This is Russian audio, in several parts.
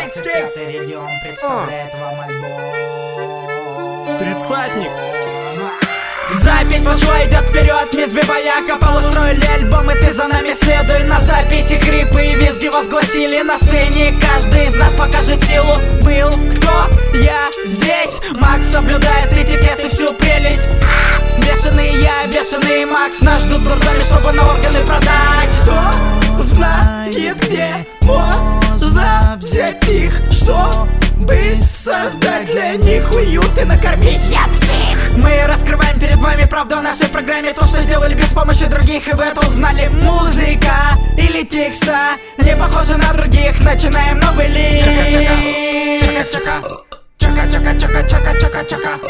25-й регион представляет вам альбом Тридцатник. Запись пошла, идет вперед, не сбивая капал. Устроили альбом, и ты за нами следуй. На записи хрипы и визги возгласили на сцене. Каждый из нас покажет силу. Был кто? Я здесь. Макс соблюдает этикет и всю прелесть. Бешеный я, бешеный Макс. Нас ждут в дурдоме, чтобы на органы продать. Кто знает, где можно взять их, чтобы создать для них уют и накормить? Я псих. Мы раскрываем перед вами правду о нашей программе. То, что сделали без помощи других, и вы это узнали. Музыка или текста не похожи на других. Начинаем новый лист. Чака-чака-чака-чака-чака-чака-чака-чака.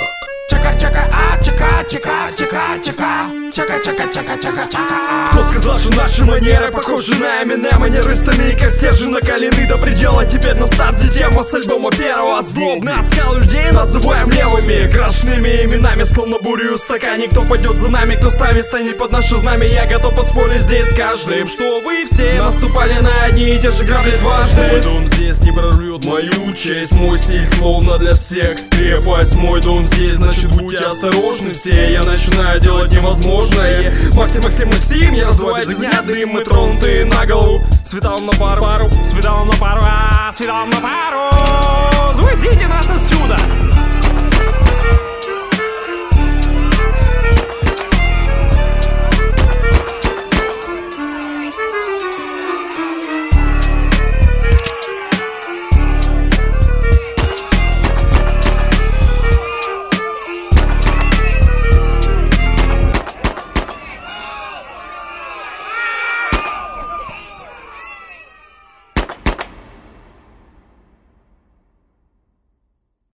Кто сказал, что наши манеры похожи на Эминема? Не рыстами, как стержень накалены до предела. Теперь на старте тема с альбома первого. Злобный оскал людей называем левыми, крашенными именами, словно бурю в стакане. Кто пойдет за нами, кто с нами станет под наше знамя? Я готов поспорить здесь с каждым, что вы все наступали на одни и те же грабли дважды. Мой дом здесь не прорвет мою честь. Мой стиль словно для всех крепость. Мой дом здесь, значит будьте осторожны все. Я начинаю делать невозможное. Максим, я раздуваю из огня дым. Мы тронутые на голову, светалом на пару, светалом на пару, светалом на пару. Звезите нас отсюда.